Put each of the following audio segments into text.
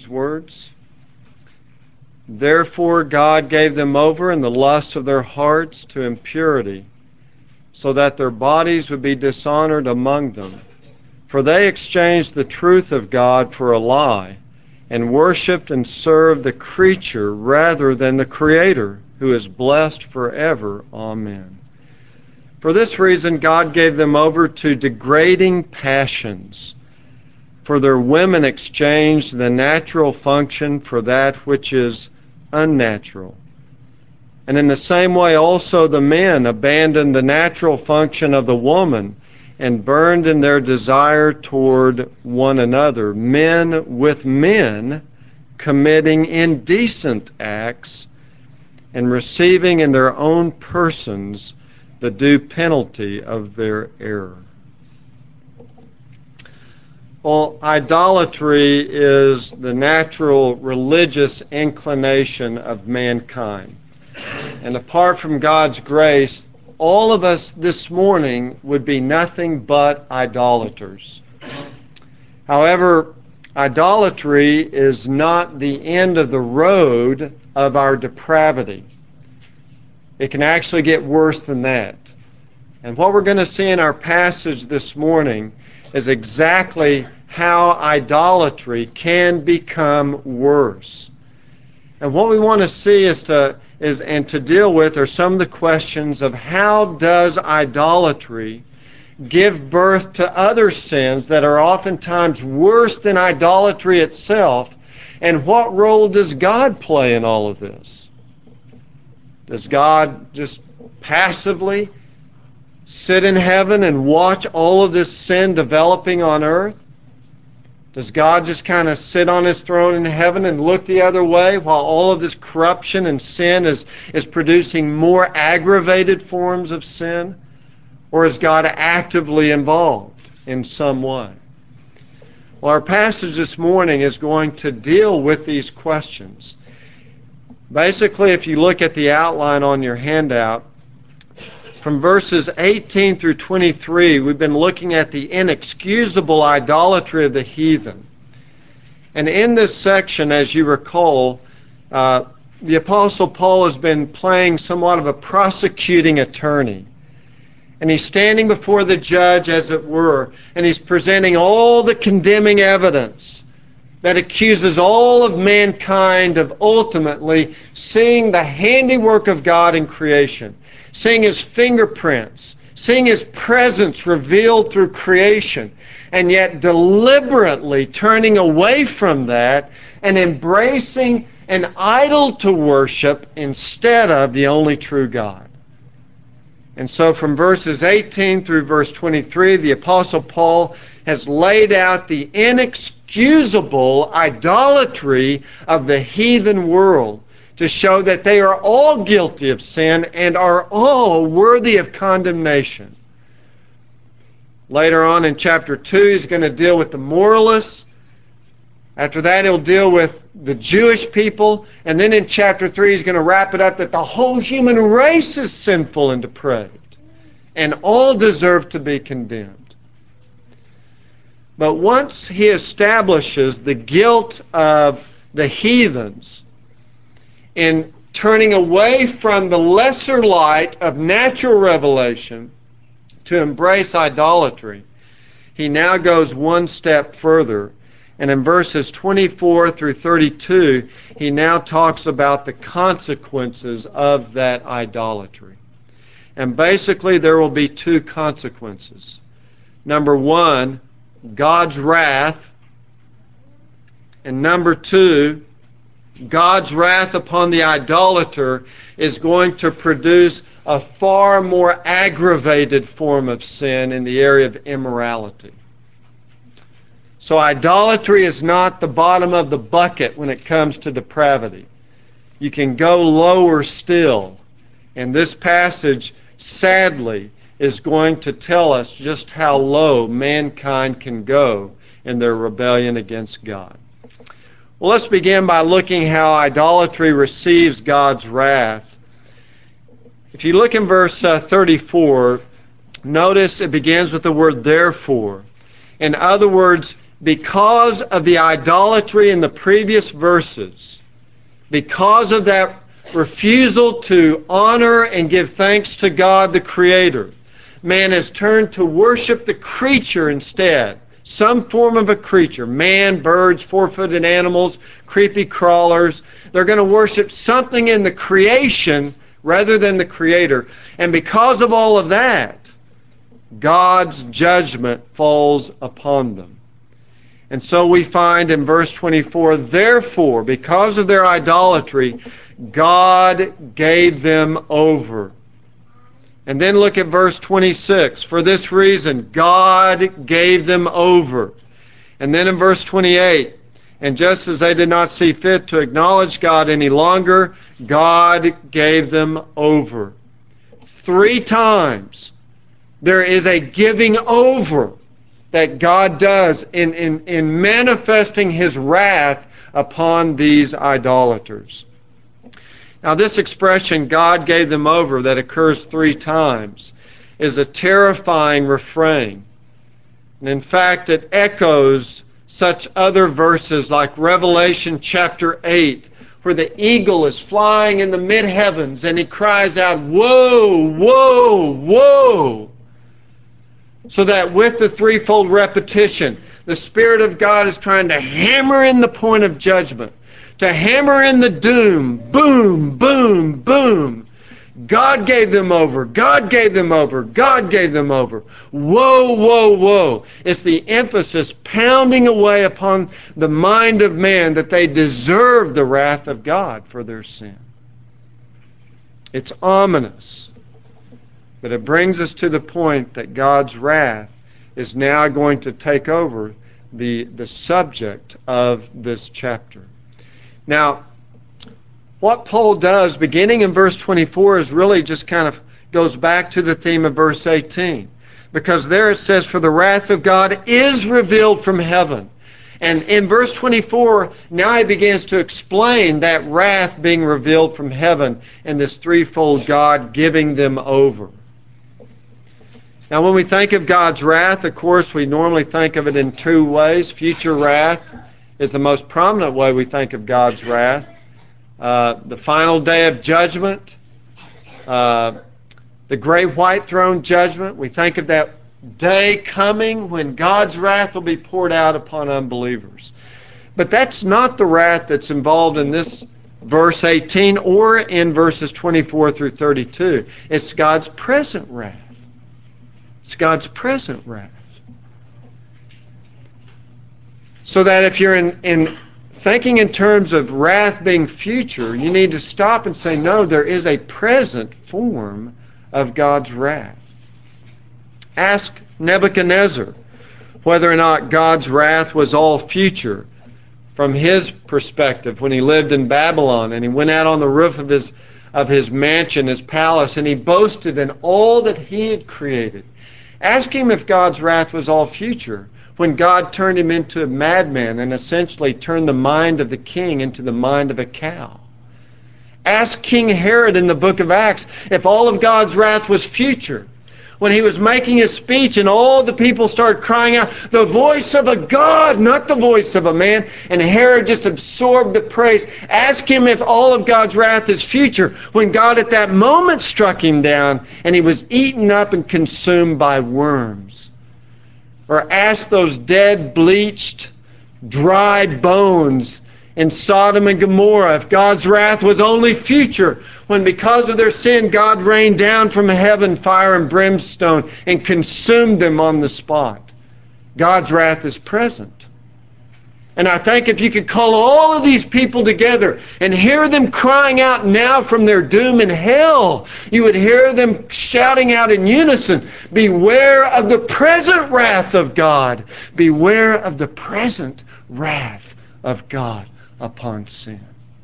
these words. Therefore God gave them over in the lusts of their hearts to impurity, so that their bodies would be dishonored among them. For they exchanged the truth of God for a lie, and worshipped and served the creature rather than the Creator, who is blessed forever. Amen. For this reason God gave them over to degrading passions. For their women exchanged the natural function for that which is unnatural. And in the same way also the men abandoned the natural function of the woman and burned in their desire toward one another, men with men, committing indecent acts and receiving in their own persons the due penalty of their error. Well, idolatry is the natural religious inclination of mankind. And apart from God's grace, all of us this morning would be nothing but idolaters. However, idolatry is not the end of the road of our depravity. It can actually get worse than that. And what we're going to see in our passage this morning is exactly how idolatry can become worse. And what we want to see and to deal with are some of the questions of how does idolatry give birth to other sins that are oftentimes worse than idolatry itself, and what role does God play in all of this? Does God just passively sit in heaven and watch all of this sin developing on earth? Does God just kind of sit on His throne in heaven and look the other way while all of this corruption and sin is producing more aggravated forms of sin? Or is God actively involved in some way? Well, our passage this morning is going to deal with these questions. Basically, if you look at the outline on your handout, from verses 18 through 23, we've been looking at the inexcusable idolatry of the heathen. And in this section, as you recall, the Apostle Paul has been playing somewhat of a prosecuting attorney. And he's standing before the judge, as it were, and he's presenting all the condemning evidence that accuses all of mankind of ultimately seeing the handiwork of God in creation, seeing His fingerprints, seeing His presence revealed through creation, and yet deliberately turning away from that and embracing an idol to worship instead of the only true God. And so from verses 18 through verse 23, the Apostle Paul has laid out the inexcusable idolatry of the heathen world to show that they are all guilty of sin and are all worthy of condemnation. Later on in chapter 2, he's going to deal with the moralists. After that, he'll deal with the Jewish people. And then in chapter 3, he's going to wrap it up that the whole human race is sinful and depraved, and all deserve to be condemned. But once he establishes the guilt of the heathens in turning away from the lesser light of natural revelation to embrace idolatry, he now goes one step further. And in verses 24 through 32, he now talks about the consequences of that idolatry. And basically, there will be two consequences. Number one, God's wrath. And number two, God's wrath upon the idolater is going to produce a far more aggravated form of sin in the area of immorality. So idolatry is not the bottom of the bucket when it comes to depravity. You can go lower still. And this passage, sadly, is going to tell us just how low mankind can go in their rebellion against God. Well, let's begin by looking how idolatry receives God's wrath. If you look in verse 34, notice it begins with the word therefore. In other words, because of the idolatry in the previous verses, because of that refusal to honor and give thanks to God the Creator, man has turned to worship the creature instead. Some form of a creature. Man, birds, four-footed animals, creepy crawlers. They're going to worship something in the creation rather than the Creator. And because of all of that, God's judgment falls upon them. And so we find in verse 24, therefore, because of their idolatry, God gave them over. And then look at verse 26. For this reason, God gave them over. And then in verse 28, and just as they did not see fit to acknowledge God any longer, God gave them over. 3 times there is a giving over that God does in manifesting His wrath upon these idolaters. Now, this expression, God gave them over, that occurs 3 times, is a terrifying refrain. And in fact, it echoes such other verses like Revelation chapter 8, where the eagle is flying in the mid-heavens and he cries out, "Woe, woe, woe!" So that with the threefold repetition, the Spirit of God is trying to hammer in the point of judgment, to hammer in the doom. Boom, boom, boom. God gave them over. God gave them over. God gave them over. Woe, woe, woe. It's the emphasis pounding away upon the mind of man that they deserve the wrath of God for their sin. It's ominous. But it brings us to the point that God's wrath is now going to take over the subject of this chapter. Now, what Paul does, beginning in verse 24, is really just kind of goes back to the theme of verse 18. Because there it says, for the wrath of God is revealed from heaven. And in verse 24, now he begins to explain that wrath being revealed from heaven and this threefold God giving them over. Now, when we think of God's wrath, of course, we normally think of it in 2 ways. Future wrath is the most prominent way we think of God's wrath. The final day of judgment, the great white throne judgment. We think of that day coming when God's wrath will be poured out upon unbelievers. But that's not the wrath that's involved in this verse 18 or in verses 24 through 32. It's God's present wrath. It's God's present wrath. So that if you're in thinking in terms of wrath being future, you need to stop and say, no, there is a present form of God's wrath. Ask Nebuchadnezzar whether or not God's wrath was all future from his perspective when he lived in Babylon and he went out on the roof of his mansion, his palace, and he boasted in all that he had created. Ask him if God's wrath was all future when God turned him into a madman and essentially turned the mind of the king into the mind of a cow. Ask King Herod in the book of Acts if all of God's wrath was future when he was making his speech and all the people started crying out, the voice of a God, not the voice of a man, and Herod just absorbed the praise. Ask him if all of God's wrath is future when God at that moment struck him down and he was eaten up and consumed by worms. Or ask those dead, bleached, dry bones in Sodom and Gomorrah if God's wrath was only future when because of their sin God rained down from heaven fire and brimstone and consumed them on the spot. God's wrath is present. And I think if you could call all of these people together and hear them crying out now from their doom in hell, you would hear them shouting out in unison, beware of the present wrath of God. Beware of the present wrath of God upon sin.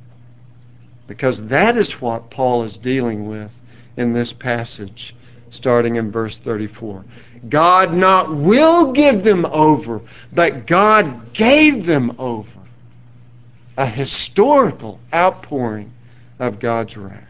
Because that is what Paul is dealing with in this passage, starting in verse 34. God not will give them over, but God gave them over. A historical outpouring of God's wrath.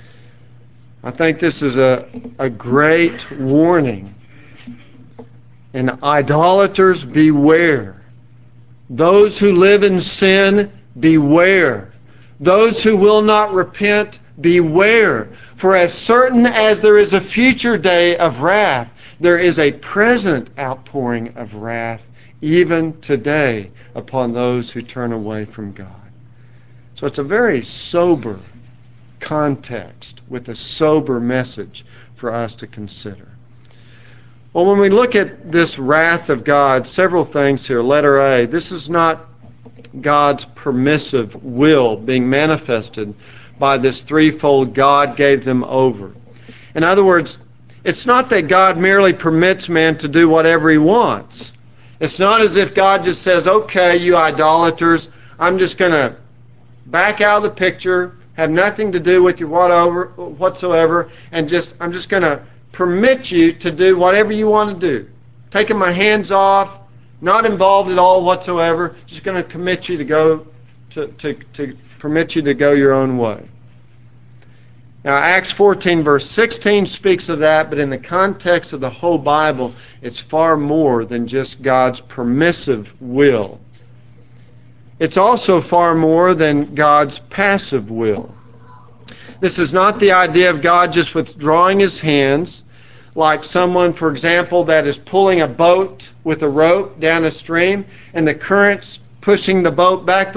I think this is a great warning And idolaters, beware. Those who live in sin, beware. Those who will not repent, beware. For as certain as there is a future day of wrath, there is a present outpouring of wrath, even today, upon those who turn away from God. So it's a very sober context with a sober message for us to consider. Well, when we look at this wrath of God, several things here. Letter A, this is not God's permissive will being manifested by this threefold God gave them over. In other words, it's not that God merely permits man to do whatever he wants. It's not as if God just says, okay, you idolaters, I'm just going to back out of the picture, have nothing to do with you whatsoever, and I'm just going to permit you to do whatever you want to do. Taking my hands off, not involved at all whatsoever, just going to commit you to go to permit you to go your own way. Now, Acts 14, verse 16 speaks of that, but in the context of the whole Bible, it's far more than just God's permissive will. It's also far more than God's passive will. This is not the idea of God just withdrawing his hands, like someone, for example, that is pulling a boat with a rope down a stream, and the current's pushing the boat back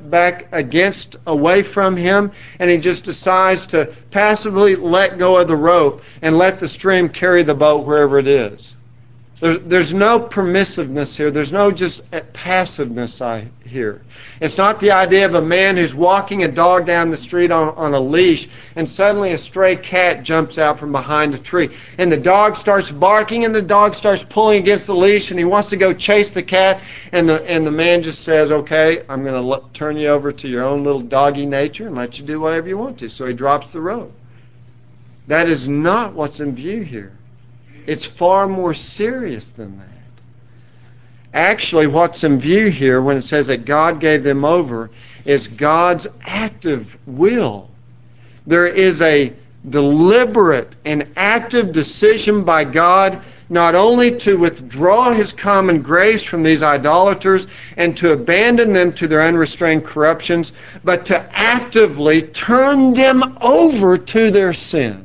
away from him, and he just decides to passively let go of the rope and let the stream carry the boat wherever it is. There's no permissiveness here. There's no just passiveness here. It's not the idea of a man who's walking a dog down the street on a leash, and suddenly a stray cat jumps out from behind a tree. And the dog starts barking, and the dog starts pulling against the leash, and he wants to go chase the cat. And the man just says, okay, I'm going to turn you over to your own little doggy nature and let you do whatever you want to. So he drops the rope. That is not what's in view here. It's far more serious than that. Actually, what's in view here when it says that God gave them over is God's active will. There is a deliberate and active decision by God not only to withdraw his common grace from these idolaters and to abandon them to their unrestrained corruptions, but to actively turn them over to their sin.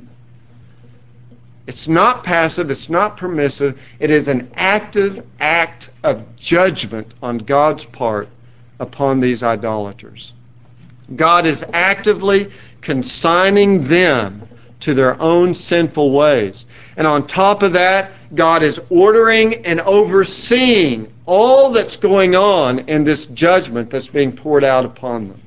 It's not passive, it's not permissive, it is an active act of judgment on God's part upon these idolaters. God is actively consigning them to their own sinful ways. And on top of that, God is ordering and overseeing all that's going on in this judgment that's being poured out upon them.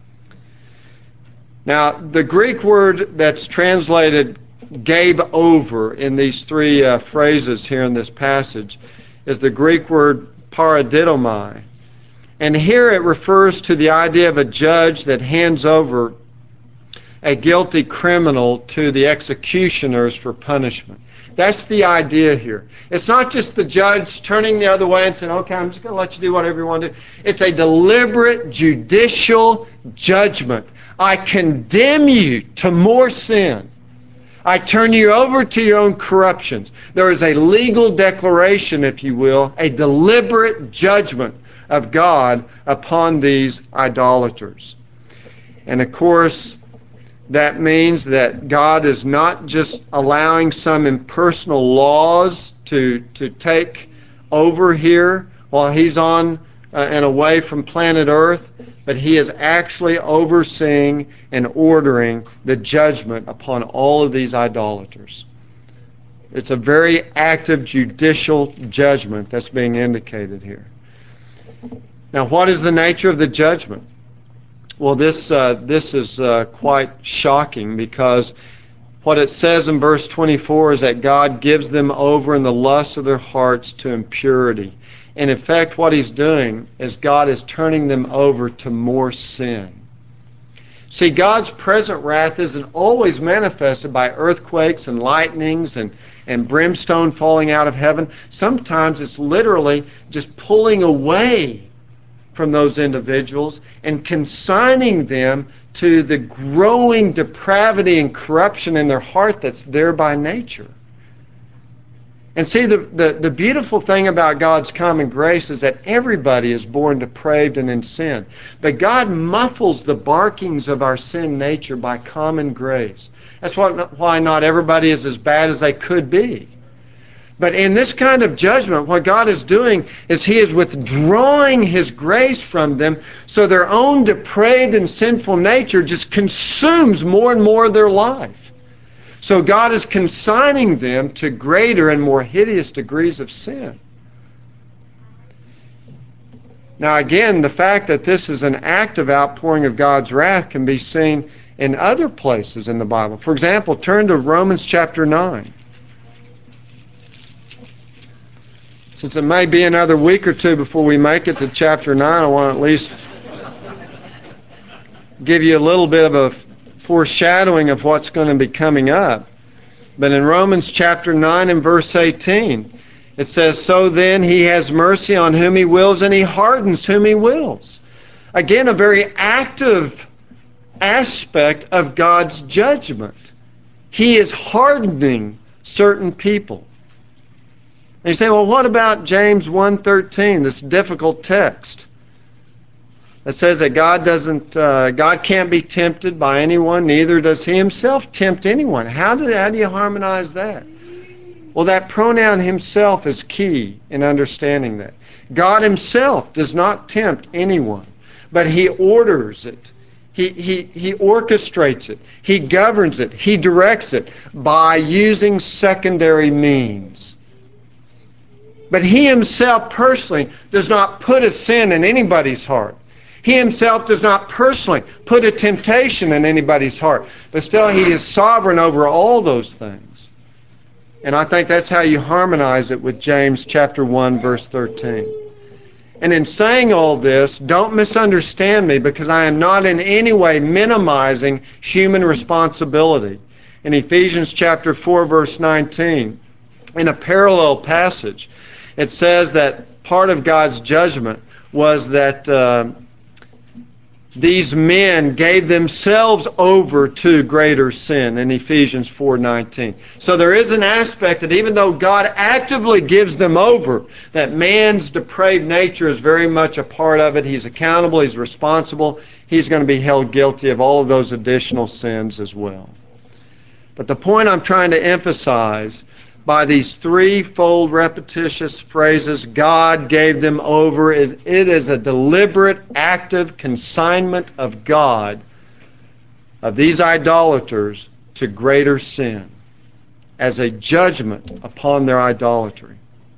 Now, the Greek word that's translated gave over in these three phrases here in this passage is the Greek word paradidomai. And here it refers to the idea of a judge that hands over a guilty criminal to the executioners for punishment. That's the idea here. It's not just the judge turning the other way and saying, okay, I'm just going to let you do whatever you want to do. It's a deliberate judicial judgment. I condemn you to more sin. I turn you over to your own corruptions. There is a legal declaration, if you will, a deliberate judgment of God upon these idolaters. And of course, that means that God is not just allowing some impersonal laws to take over here while he's on and away from planet Earth, but he is actually overseeing and ordering the judgment upon all of these idolaters. It's a very active judicial judgment that's being indicated here. Now, what is the nature of the judgment? Well, this is quite shocking, because what it says in verse 24 is that God gives them over in the lust of their hearts to impurity. In effect, what he's doing is God is turning them over to more sin. See, God's present wrath isn't always manifested by earthquakes and lightnings and brimstone falling out of heaven. Sometimes it's literally just pulling away from those individuals and consigning them to the growing depravity and corruption in their heart that's there by nature. And see, the beautiful thing about God's common grace is that everybody is born depraved and in sin. But God muffles the barkings of our sin nature by common grace. That's why not everybody is as bad as they could be. But in this kind of judgment, what God is doing is He is withdrawing His grace from them, so their own depraved and sinful nature just consumes more and more of their life. So God is consigning them to greater and more hideous degrees of sin. Now again, the fact that this is an active outpouring of God's wrath can be seen in other places in the Bible. For example, turn to Romans chapter 9. Since it may be another week or two before we make it to chapter 9, I want to at least give you a little bit of a foreshadowing of what's going to be coming up. But in Romans chapter 9 and verse 18, it says, "So then He has mercy on whom He wills, and He hardens whom He wills." Again, a very active aspect of God's judgment. He is hardening certain people. And you say, well, what about James 1:13, this difficult text that says that God can't be tempted by anyone, neither does He Himself tempt anyone. How do you harmonize that? Well, that pronoun Himself is key in understanding that. God Himself does not tempt anyone, but He orders it. He orchestrates it. He governs it. He directs it by using secondary means. But He Himself personally does not put a sin in anybody's heart. He Himself does not personally put a temptation in anybody's heart. But still, He is sovereign over all those things. And I think that's how you harmonize it with James chapter 1, verse 13. And in saying all this, don't misunderstand me, because I am not in any way minimizing human responsibility. In Ephesians chapter 4, verse 19, in a parallel passage, it says that part of God's judgment was that these men gave themselves over to greater sin in Ephesians 4:19. So there is an aspect that even though God actively gives them over, that man's depraved nature is very much a part of it. He's accountable, he's responsible, he's going to be held guilty of all of those additional sins as well. But the point I'm trying to emphasize by these threefold repetitious phrases, God gave them over, it is a deliberate, active consignment of God, of these idolaters, to greater sin, as a judgment upon their idolatry.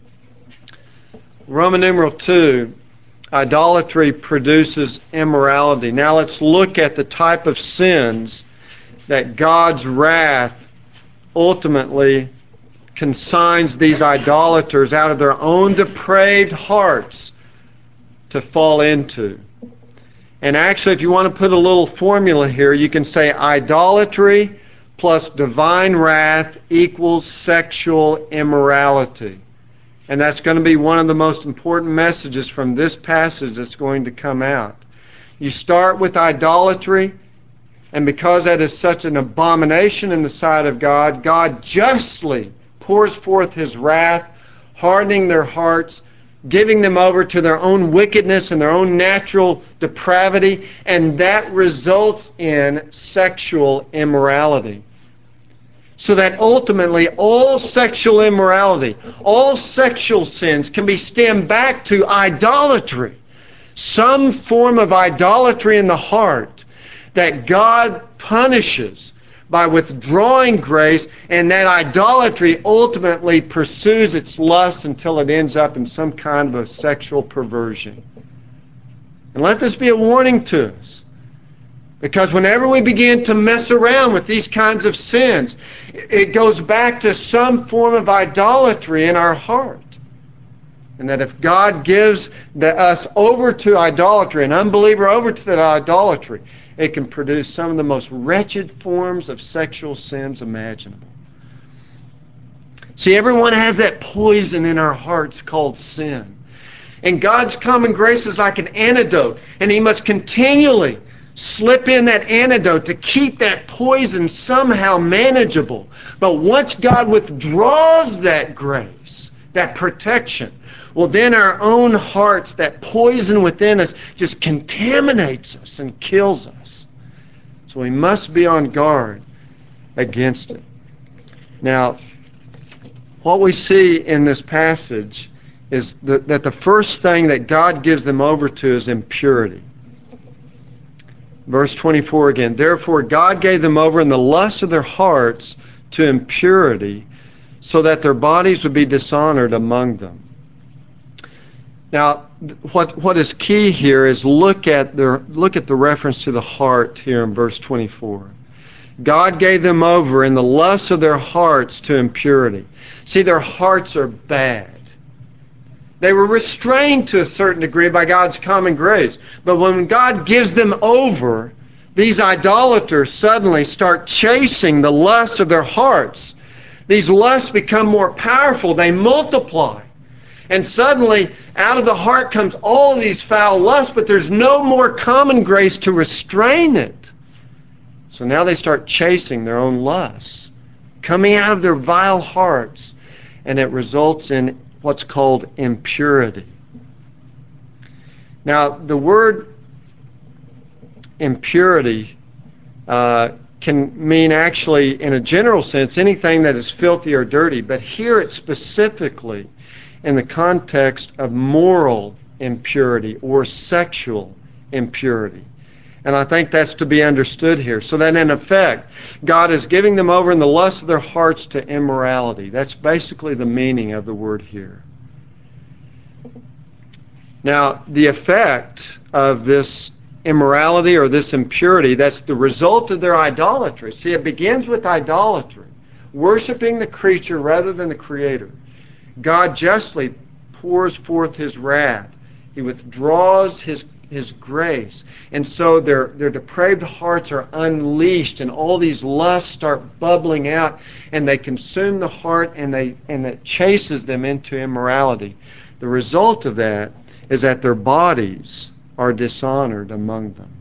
Roman numeral 2, idolatry produces immorality. Now let's look at the type of sins that God's wrath ultimately consigns these idolaters out of their own depraved hearts to fall into. And actually, if you want to put a little formula here, you can say idolatry plus divine wrath equals sexual immorality. And that's going to be one of the most important messages from this passage that's going to come out. You start with idolatry, and because that is such an abomination in the sight of God, God justly pours forth His wrath, hardening their hearts, giving them over to their own wickedness and their own natural depravity, and that results in sexual immorality. So that ultimately all sexual immorality, all sexual sins can be stemmed back to idolatry. Some form of idolatry in the heart that God punishes by withdrawing grace, and that idolatry ultimately pursues its lust until it ends up in some kind of a sexual perversion. And let this be a warning to us. Because whenever we begin to mess around with these kinds of sins, it goes back to some form of idolatry in our heart. And that if God gives us over to idolatry, an unbeliever over to that idolatry, it can produce some of the most wretched forms of sexual sins imaginable. See, everyone has that poison in our hearts called sin. And God's common grace is like an antidote. And He must continually slip in that antidote to keep that poison somehow manageable. But once God withdraws that grace, that protection, well, then our own hearts, that poison within us, just contaminates us and kills us. So we must be on guard against it. Now, what we see in this passage is that the first thing that God gives them over to is impurity. Verse 24 again, therefore God gave them over in the lust of their hearts to impurity, so that their bodies would be dishonored among them. Now, what is key here is look at the reference to the heart here in verse 24. God gave them over in the lust of their hearts to impurity. See, their hearts are bad. They were restrained to a certain degree by God's common grace. But when God gives them over, these idolaters suddenly start chasing the lusts of their hearts. These lusts become more powerful. They multiply. And suddenly, out of the heart comes all these foul lusts, but there's no more common grace to restrain it. So now they start chasing their own lusts, coming out of their vile hearts, and it results in what's called impurity. Now, the word impurity can mean actually, in a general sense, anything that is filthy or dirty, but here it's specifically in the context of moral impurity or sexual impurity. And I think that's to be understood here. So that in effect, God is giving them over in the lust of their hearts to immorality. That's basically the meaning of the word here. Now, the effect of this immorality or this impurity, that's the result of their idolatry. See, it begins with idolatry, worshiping the creature rather than the Creator. God justly pours forth His wrath. He withdraws His grace. And so their depraved hearts are unleashed, and all these lusts start bubbling out, and they consume the heart, and it chases them into immorality. The result of that is that their bodies are dishonored among them.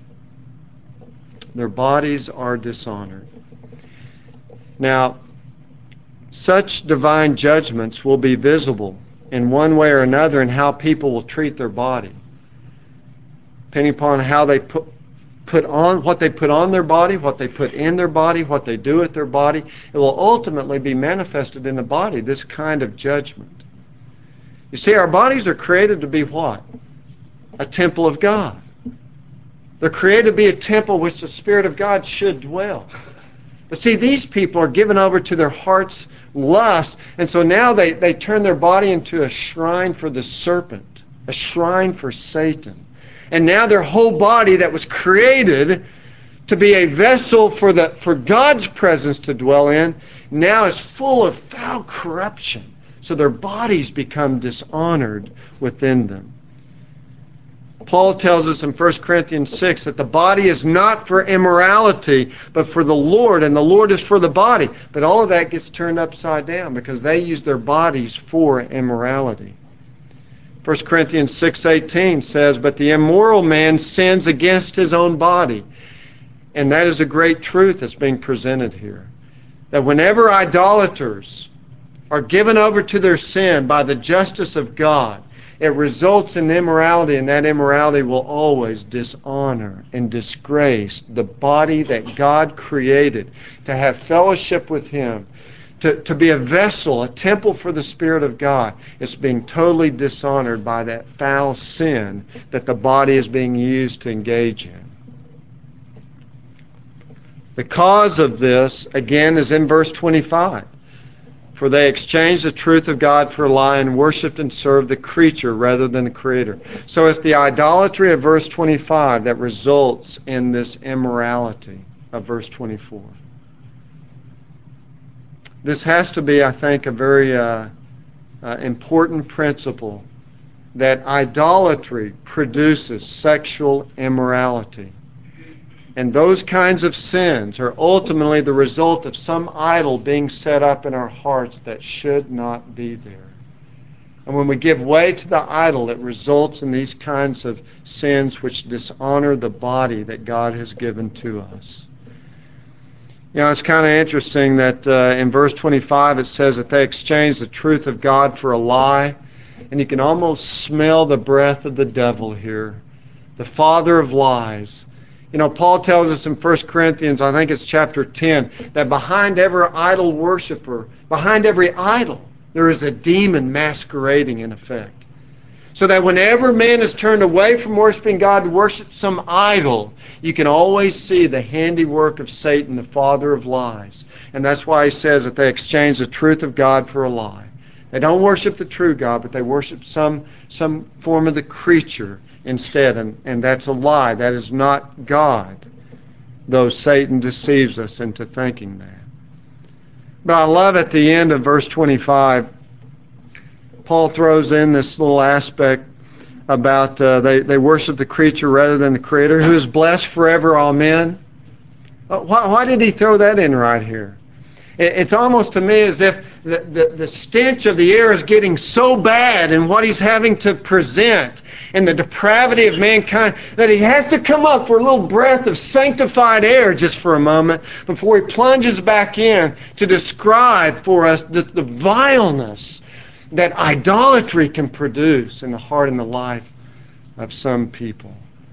Their bodies are dishonored. Now, such divine judgments will be visible in one way or another in how people will treat their body, depending upon how they put on what they put on their body, what they put in their body, what they do with their body. It will ultimately be manifested in the body, this kind of judgment. You see, our bodies are created to be what? A temple of God. They're created to be a temple which the Spirit of God should dwell. But see, these people are given over to their heart's lust, and so now they turn their body into a shrine for the serpent, a shrine for Satan. And now their whole body that was created to be a vessel for God's presence to dwell in, now is full of foul corruption. So their bodies become dishonored within them. Paul tells us in 1 Corinthians 6 that the body is not for immorality, but for the Lord, and the Lord is for the body. But all of that gets turned upside down because they use their bodies for immorality. 1 Corinthians 6:18 says, but the immoral man sins against his own body. And that is a great truth that's being presented here. That whenever idolaters are given over to their sin by the justice of God, it results in immorality, and that immorality will always dishonor and disgrace the body that God created to have fellowship with Him, to be a vessel, a temple for the Spirit of God. It's being totally dishonored by that foul sin that the body is being used to engage in. The cause of this, again, is in verse 25. For they exchanged the truth of God for a lie and worshipped and served the creature rather than the Creator. So it's the idolatry of verse 25 that results in this immorality of verse 24. This has to be, I think, a very important principle, that idolatry produces sexual immorality. And those kinds of sins are ultimately the result of some idol being set up in our hearts that should not be there. And when we give way to the idol, it results in these kinds of sins which dishonor the body that God has given to us. You know, it's kind of interesting that in verse 25 it says that they exchanged the truth of God for a lie. And you can almost smell the breath of the devil here, the father of lies. You know, Paul tells us in 1 Corinthians, I think it's chapter 10, that behind every idol worshiper, behind every idol, there is a demon masquerading in effect. So that whenever man is turned away from worshiping God to worship some idol, you can always see the handiwork of Satan, the father of lies. And that's why he says that they exchange the truth of God for a lie. They don't worship the true God, but they worship some form of the creature instead. And that's a lie. That is not God, though Satan deceives us into thinking that. But I love at the end of verse 25, Paul throws in this little aspect about they worship the creature rather than the Creator, who is blessed forever, amen. Why did he throw that in right here? It's almost to me as if the stench of the air is getting so bad in what he's having to present and the depravity of mankind that he has to come up for a little breath of sanctified air just for a moment before he plunges back in to describe for us the vileness that idolatry can produce in the heart and the life of some people.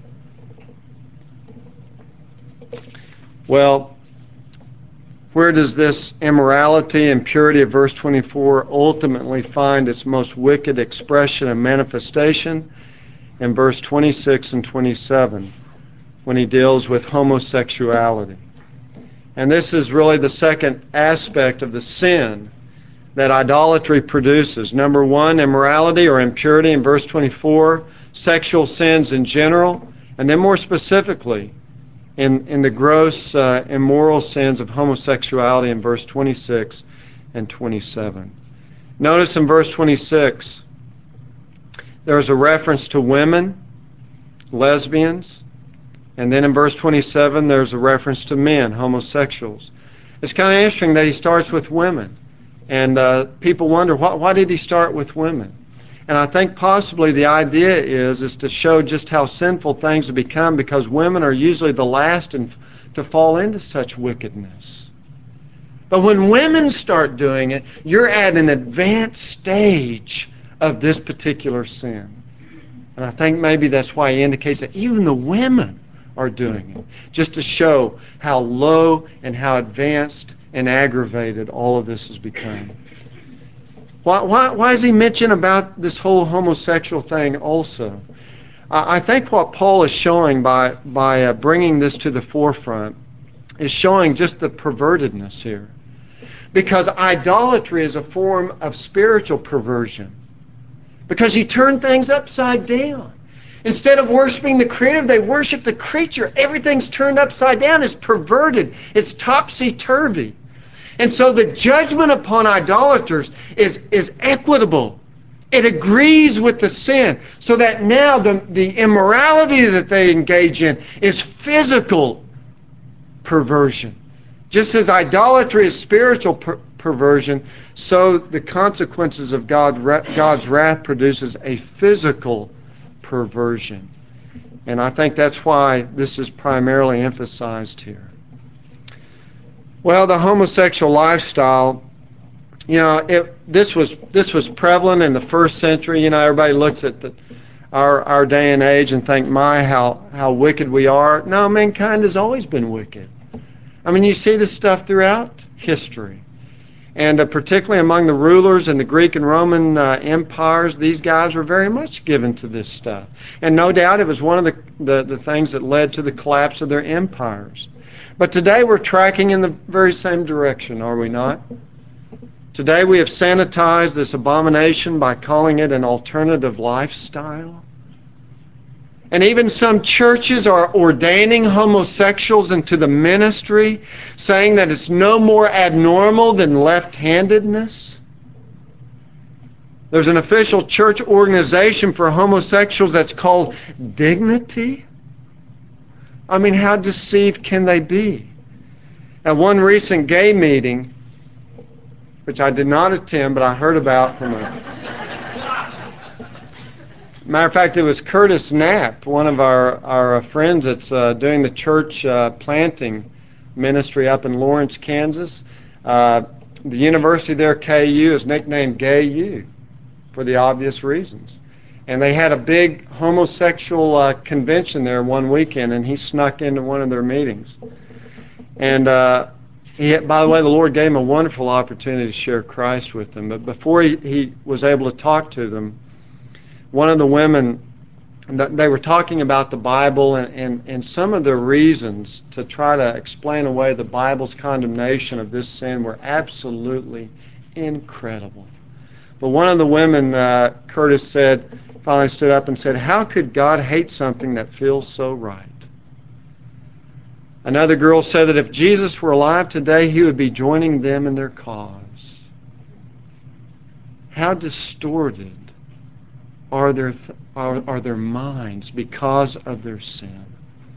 Well, where does this immorality and purity of verse 24 ultimately find its most wicked expression and manifestation? In verse 26 and 27, when he deals with homosexuality. And this is really the second aspect of the sin that idolatry produces. Number one, immorality or impurity in verse 24, sexual sins in general, and then more specifically, in the gross immoral sins of homosexuality in verse 26 and 27. Notice in verse 26, there is a reference to women, lesbians, and then in verse 27, there's a reference to men, homosexuals. It's kind of interesting that he starts with women. And people wonder, why did he start with women? And I think possibly the idea is to show just how sinful things have become, because women are usually the last to fall into such wickedness. But when women start doing it, you're at an advanced stage of this particular sin. And I think maybe that's why he indicates that even the women are doing it, just to show how low and how advanced and aggravated all of this has become. Why does he mention about this whole homosexual thing also? I think what Paul is showing by bringing this to the forefront is showing just the pervertedness here. Because idolatry is a form of spiritual perversion. Because you turn things upside down. Instead of worshiping the Creator, they worship the creature. Everything's turned upside down. It's perverted. It's topsy-turvy. And so the judgment upon idolaters is equitable. It agrees with the sin. So that now the immorality that they engage in is physical perversion. Just as idolatry is spiritual perversion, so the consequences of God's wrath produces a physical perversion. And I think that's why this is primarily emphasized here. Well, the homosexual lifestyle, you know, this was prevalent in the first century. You know, everybody looks at our day and age and think, my, how wicked we are. No, mankind has always been wicked. I mean, you see this stuff throughout history. And particularly among the rulers in the Greek and Roman empires, these guys were very much given to this stuff. And no doubt it was one of the things that led to the collapse of their empires. But today we're tracking in the very same direction, are we not? Today we have sanitized this abomination by calling it an alternative lifestyle. And even some churches are ordaining homosexuals into the ministry, saying that it's no more abnormal than left-handedness. There's an official church organization for homosexuals that's called Dignity. I mean, how deceived can they be? At one recent gay meeting, which I did not attend, but I heard about from Matter of fact, it was Curtis Knapp, one of our friends that's doing the church planting ministry up in Lawrence, Kansas. The university there, KU, is nicknamed Gay U for the obvious reasons. And they had a big homosexual convention there one weekend, and he snuck into one of their meetings. And by the way, the Lord gave him a wonderful opportunity to share Christ with them. But before he was able to talk to them, one of the women, they were talking about the Bible and some of the reasons to try to explain away the Bible's condemnation of this sin were absolutely incredible. But one of the women, Curtis said, finally stood up and said, "How could God hate something that feels so right?" Another girl said that if Jesus were alive today, he would be joining them in their cause. How distorted are their minds because of their sin?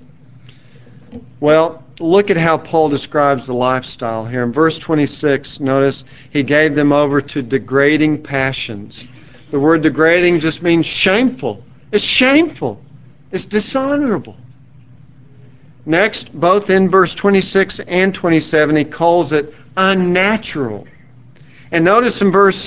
Well, look at how Paul describes the lifestyle here. In verse 26, notice he gave them over to degrading passions. The word degrading just means shameful. It's shameful. It's dishonorable. Next, both in verse 26 and 27, he calls it unnatural. And notice in verse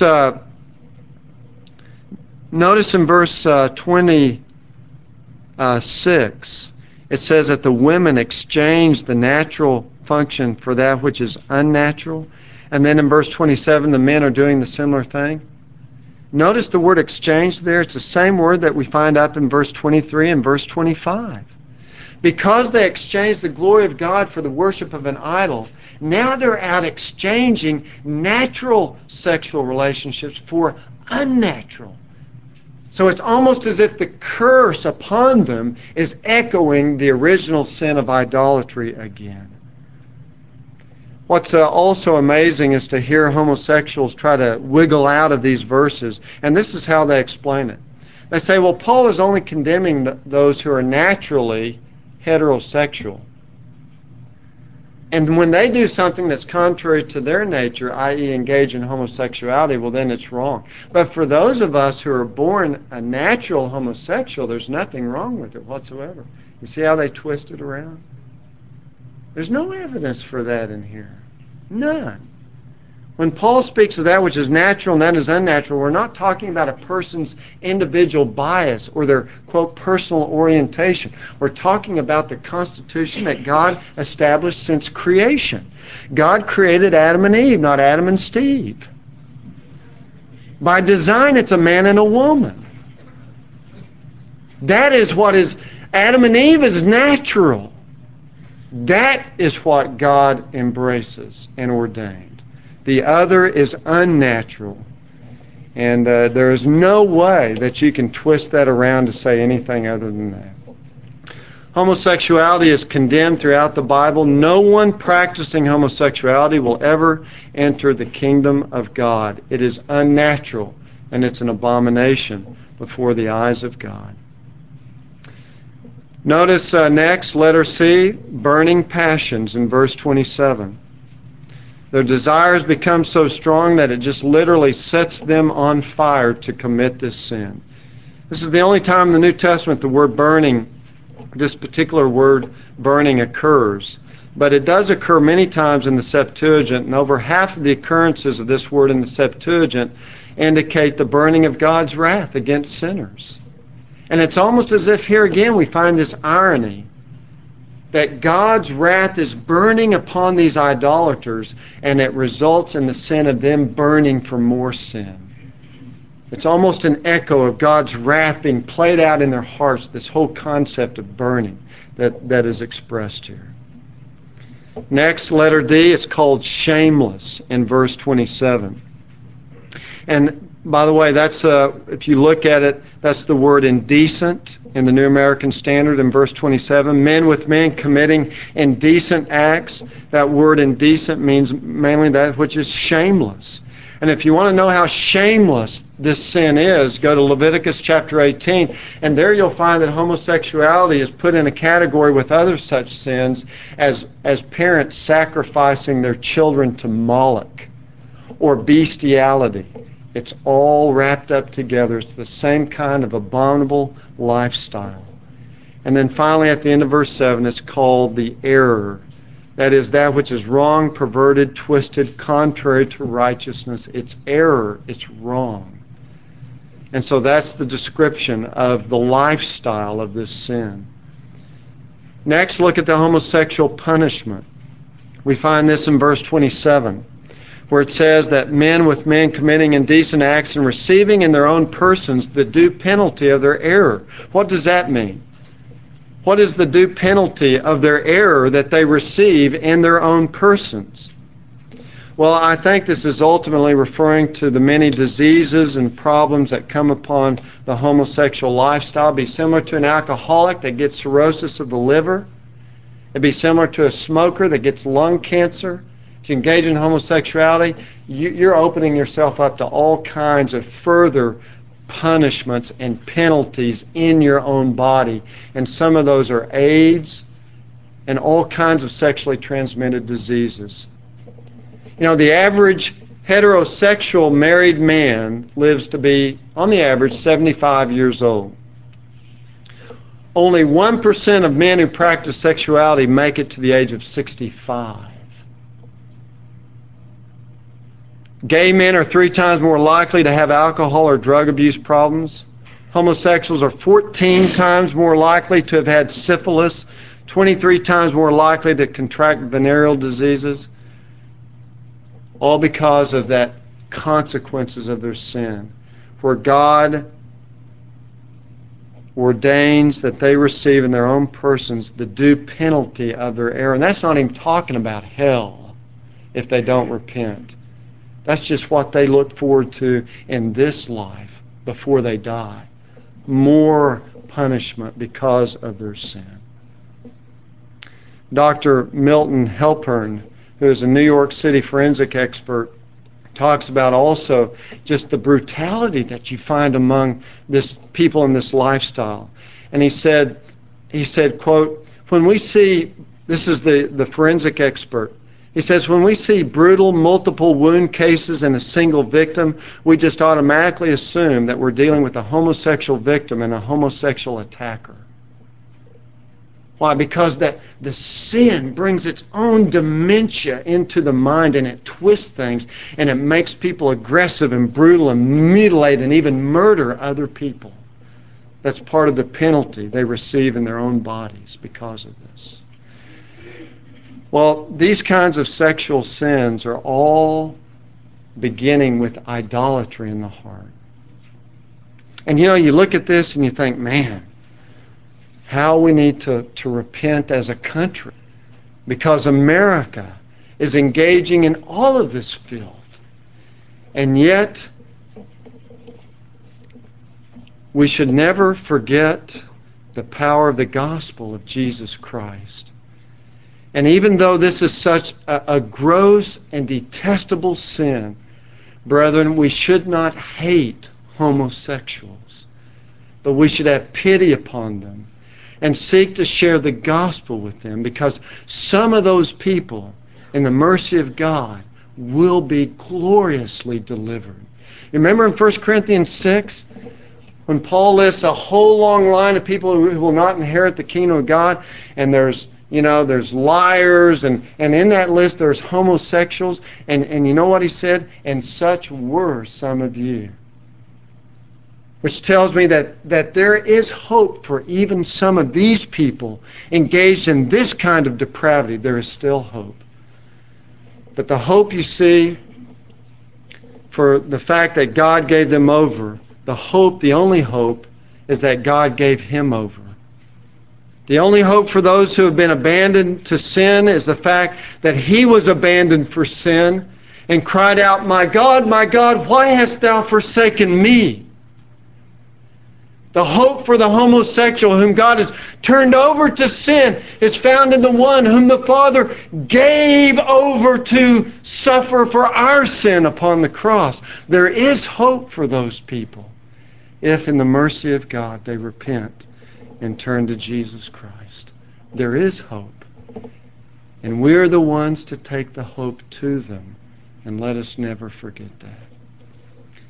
26, it says that the women exchanged the natural function for that which is unnatural. And then in verse 27, the men are doing the similar thing. Notice the word exchange there. It's the same word that we find up in verse 23 and verse 25. Because they exchanged the glory of God for the worship of an idol, now they're out exchanging natural sexual relationships for unnatural. So it's almost as if the curse upon them is echoing the original sin of idolatry again. What's also amazing is to hear homosexuals try to wiggle out of these verses, and this is how they explain it. They say, well, Paul is only condemning those who are naturally heterosexual. And when they do something that's contrary to their nature, i.e. engage in homosexuality, well, then it's wrong. But for those of us who are born a natural homosexual, there's nothing wrong with it whatsoever. You see how they twist it around? There's no evidence for that in here. None. When Paul speaks of that which is natural and that is unnatural, we're not talking about a person's individual bias or their, quote, personal orientation. We're talking about the constitution that God established since creation. God created Adam and Eve, not Adam and Steve. By design, it's a man and a woman. That is what is, Adam and Eve is natural. That is what God embraces and ordained. The other is unnatural. And there is no way that you can twist that around to say anything other than that. Homosexuality is condemned throughout the Bible. No one practicing homosexuality will ever enter the kingdom of God. It is unnatural, and it's an abomination before the eyes of God. Notice next, letter C, burning passions in verse 27. Their desires become so strong that it just literally sets them on fire to commit this sin. This is the only time in the New Testament the word burning, this particular word burning, occurs. But it does occur many times in the Septuagint, and over half of the occurrences of this word in the Septuagint indicate the burning of God's wrath against sinners. And it's almost as if here again we find this irony that God's wrath is burning upon these idolaters, and it results in the sin of them burning for more sin. It's almost an echo of God's wrath being played out in their hearts, this whole concept of burning that is expressed here. Next, letter D, it's called shameless in verse 27. And by the way, that's if you look at it, that's the word indecent in the New American Standard in verse 27. Men with men committing indecent acts. That word indecent means mainly that which is shameless. And if you want to know how shameless this sin is, go to Leviticus chapter 18, and there you'll find that homosexuality is put in a category with other such sins as parents sacrificing their children to Moloch, or bestiality. It's all wrapped up together. It's the same kind of abominable lifestyle. And then finally at the end of verse 7, it's called the error. That is that which is wrong, perverted, twisted, contrary to righteousness. It's error. It's wrong. And so that's the description of the lifestyle of this sin. Next, look at the homosexual punishment. We find this in verse 27, where it says that men with men committing indecent acts and receiving in their own persons the due penalty of their error. What does that mean? What is the due penalty of their error that they receive in their own persons? Well, I think this is ultimately referring to the many diseases and problems that come upon the homosexual lifestyle. It'd be similar to an alcoholic that gets cirrhosis of the liver. It'd be similar to a smoker that gets lung cancer. If you engage in homosexuality, you're opening yourself up to all kinds of further punishments and penalties in your own body. And some of those are AIDS and all kinds of sexually transmitted diseases. You know, the average heterosexual married man lives to be, on the average, 75 years old. Only 1% of men who practice sexuality make it to the age of 65. Gay men are 3 times more likely to have alcohol or drug abuse problems. Homosexuals are 14 times more likely to have had syphilis, 23 times more likely to contract venereal diseases. All because of that consequences of their sin, where God ordains that they receive in their own persons the due penalty of their error. And that's not even talking about hell if they don't repent. That's just what they look forward to in this life before they die. More punishment because of their sin. Dr. Milton Halpern, who is a New York City forensic expert, talks about also just the brutality that you find among this people in this lifestyle. And he said, quote, when we see, this is the forensic expert, he says, when we see brutal multiple wound cases in a single victim, we just automatically assume that we're dealing with a homosexual victim and a homosexual attacker. Why? Because the sin brings its own dementia into the mind, and it twists things, and it makes people aggressive and brutal and mutilate and even murder other people. That's part of the penalty they receive in their own bodies because of this. Well, these kinds of sexual sins are all beginning with idolatry in the heart. And you know, you look at this and you think, man, how we need to repent as a country, because America is engaging in all of this filth. And yet, we should never forget the power of the gospel of Jesus Christ. And even though this is such a gross and detestable sin, brethren, we should not hate homosexuals, but we should have pity upon them and seek to share the gospel with them, because some of those people, in the mercy of God, will be gloriously delivered. You remember in 1 Corinthians 6, when Paul lists a whole long line of people who will not inherit the kingdom of God, and there's liars, and in that list there's homosexuals, and you know what he said? And such were some of you. Which tells me that there is hope for even some of these people engaged in this kind of depravity. There is still hope. But the hope you see for the fact that God gave them over, the only hope, is that God gave him over. The only hope for those who have been abandoned to sin is the fact that he was abandoned for sin and cried out, my God, why hast thou forsaken me? The hope for the homosexual whom God has turned over to sin is found in the one whom the Father gave over to suffer for our sin upon the cross. There is hope for those people if in the mercy of God they repent and turn to Jesus Christ. There is hope. And we're the ones to take the hope to them. And let us never forget that.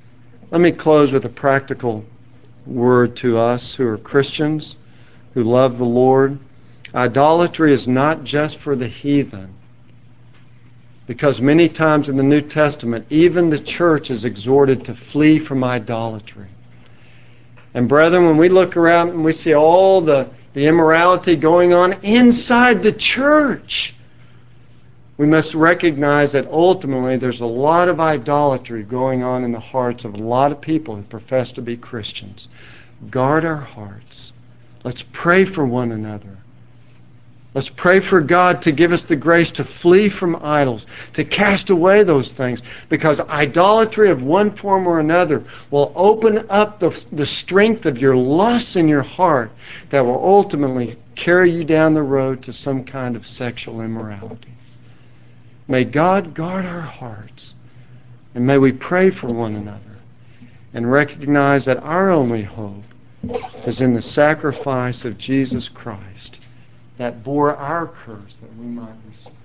Let me close with a practical word to us who are Christians, who love the Lord. Idolatry is not just for the heathen, because many times in the New Testament, even the church is exhorted to flee from idolatry. And brethren, when we look around and we see all the immorality going on inside the church, we must recognize that ultimately there's a lot of idolatry going on in the hearts of a lot of people who profess to be Christians. Guard our hearts. Let's pray for one another. Let's pray for God to give us the grace to flee from idols, to cast away those things, because idolatry of one form or another will open up the strength of your lust in your heart that will ultimately carry you down the road to some kind of sexual immorality. May God guard our hearts, and may we pray for one another and recognize that our only hope is in the sacrifice of Jesus Christ that bore our curse that we might receive.